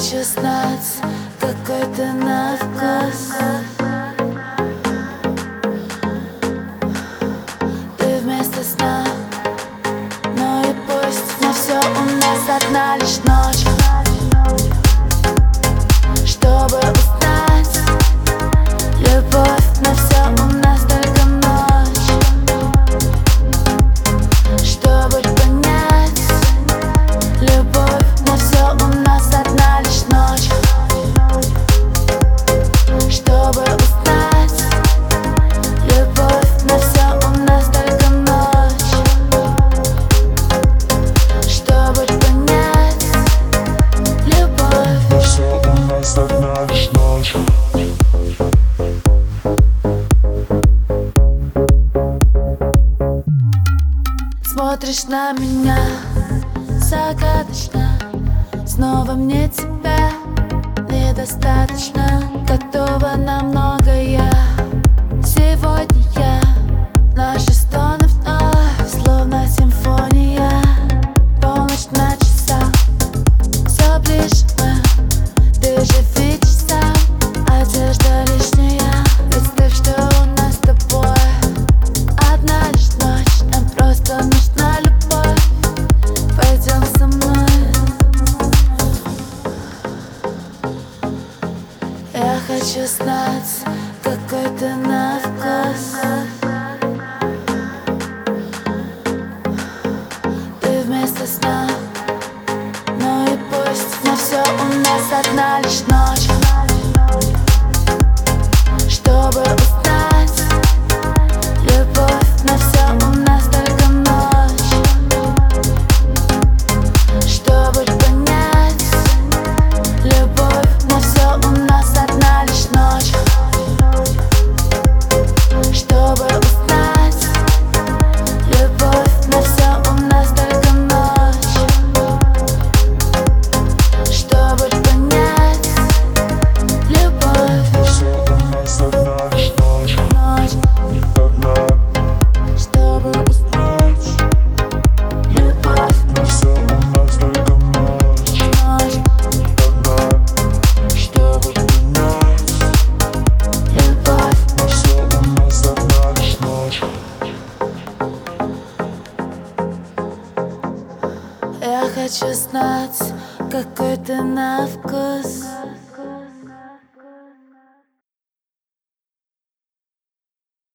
хочу знать, какой ты на вкус. Ты вместо сна, ну и пусть. Но все у нас одна лишь ночь, чтобы узнать любовь. Но все у нас только ночь, чтобы понять любовь. Но все у нас одна лишь ночь, чтобы узнать любовь. Но все у нас только ночь, чтобы понять любовь. Но все у нас одна лишь ночь. Смотришь на меня загадочно, снова мне тебя недостаточно. Готова на многое сегодня я. Наши стоны вновь, словно симфония. Полночь на часах, все ближе мы. Ты же видишь сам, одежда лишняя. Представь, что у нас с тобой одна лишь ночь. Нам просто нужна любовь, пойдем со мной. Я хочу знать, какой ты на вкус. Ты вместо сна, ну и пусть. Но все у нас одна лишь ночь, чтобы узнать любовь. Но все у нас только ночь, чтобы понять любовь. Но все у нас одна лишь ночь, чтобы узнать любовь. Но все у нас только ночь, чтобы понять любовь. Но все у нас одна лишь ночь, Ночь, одна, чтобы узнать любовь. но все у нас только ночь, Ночь, одна, чтобы понять любовь. но все у нас одна лишь ночь. Я хочу знать, какой ты на вкус.